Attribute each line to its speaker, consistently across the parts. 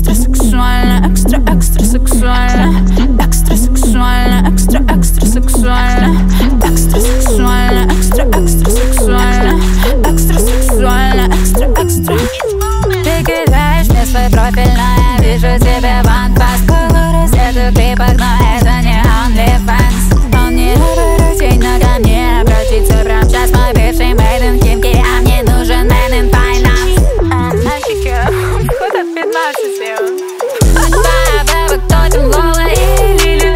Speaker 1: Экстра сексуально, экстра сексуально. Экстра сексуально, экстра сексуально. Экстра сексуально, экстра сексуально. Экстра сексуально, экстра. Ты кидаешь мне свой профиль, но я вижу тебя в анфас. Полу раздетых клипах, но это не OnlyFans. Он не оборотень, но ко мне обратиться прям сейчас. Мой бывший made in Химки, а мне нужен man in finance. Мальчики, куда 15 сделал? Твоя баба, кто там Лола и Лили?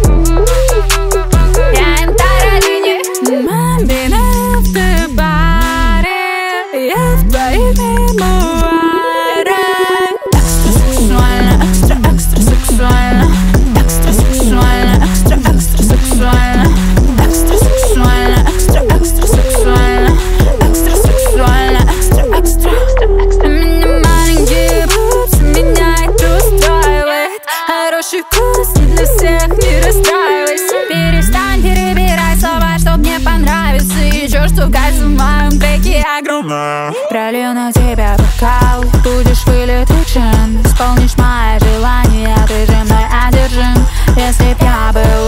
Speaker 1: Я им Тарадини. Мамбина в ты-баре, я в твоих мемуарах. Экстра сексуально, экстра сексуально. Экстра сексуально, экстра сексуально. Экстра сексуально, экстра сексуально. Экстра сексуально, экстра. У меня маленькие пупсы, меня это устраивает. Хороший вкус не для всех, не расстраивайся. Перестань перебирать слова, чтоб мне понравиться. Еще что в каждом моем треке огромное. Пролью на тебя бокал, будешь вылет джин. Исполнишь мои желания, ты же мной одержим. Если б я был